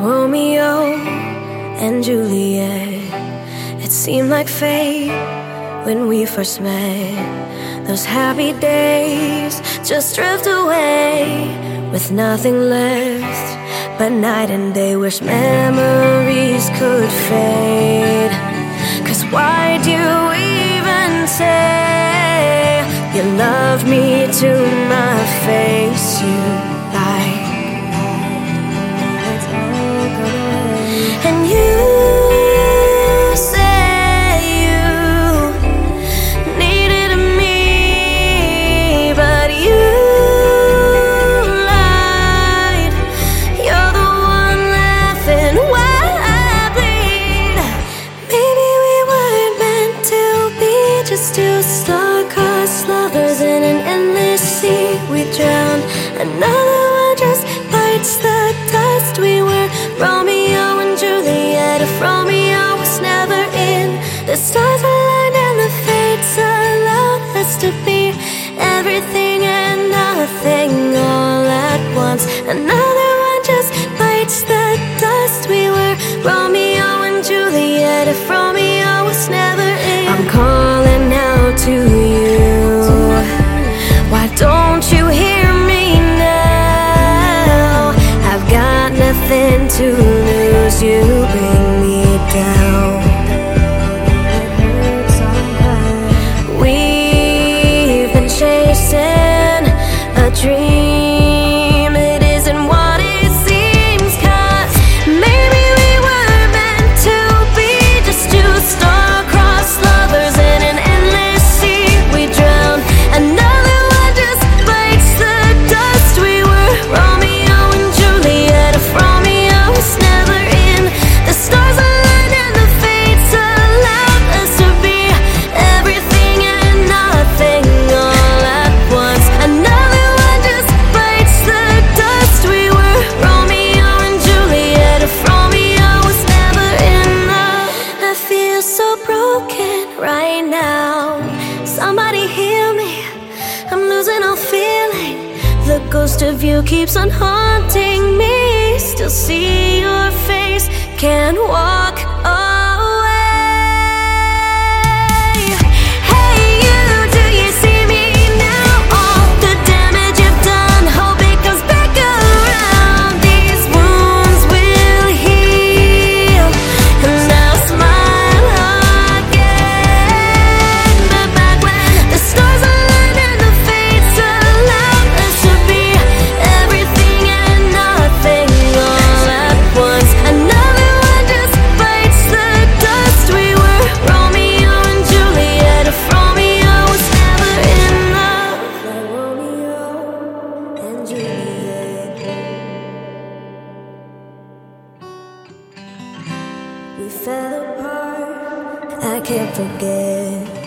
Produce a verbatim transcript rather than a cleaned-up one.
Romeo and Juliet. It seemed like fate when we first met. Those happy days just drift away with nothing left but night and day. Wish memories could fade. Cause why'd you even say you love me to my face? You lied. And you say you needed me, but you lied. You're the one laughing while I bleed. Maybe we weren't meant to be, just two star-crossed lovers in an endless sea. We drowned, another one just bites the dust. We were Romeo and Juliet. If Romeo was never in, the stars aligned and the fates allowed us to be everything and nothing all at once. Another one just bites the dust. We were Romeo and Juliet. If Romeo was never in, I'm calling out to you. Why don't you hear me now? I've got nothing to lose. You bring me down. We've been chasing a dream. It isn't what it seems. Cause maybe we were meant to be, just two star-crossed lovers in an endless sea. We drowned, another one just bites the dust. We were Romeo and Juliet. If Romeo was never in, the stars aligned and the fates allowed us to be everything and nothing all at once. Another one just bites the dust. We were Romeo and Juliet. If Romeo was never enough, I feel so broken right now. Somebody heal me, I'm losing all feeling. The ghost of you keeps on haunting me. Still see your face, can't walk away. Hey you, do you see me now? All the damage you've done, hope it comes back around. These wounds will heal, and I'll smile again. But back when the stars aligned and the fates allowed us to be everything and nothing all at once. Another one just bites the dust. We were Romeo and Juliet. If Romeo was never enough, like Romeo and Juliet. We fell apart, I can't forget.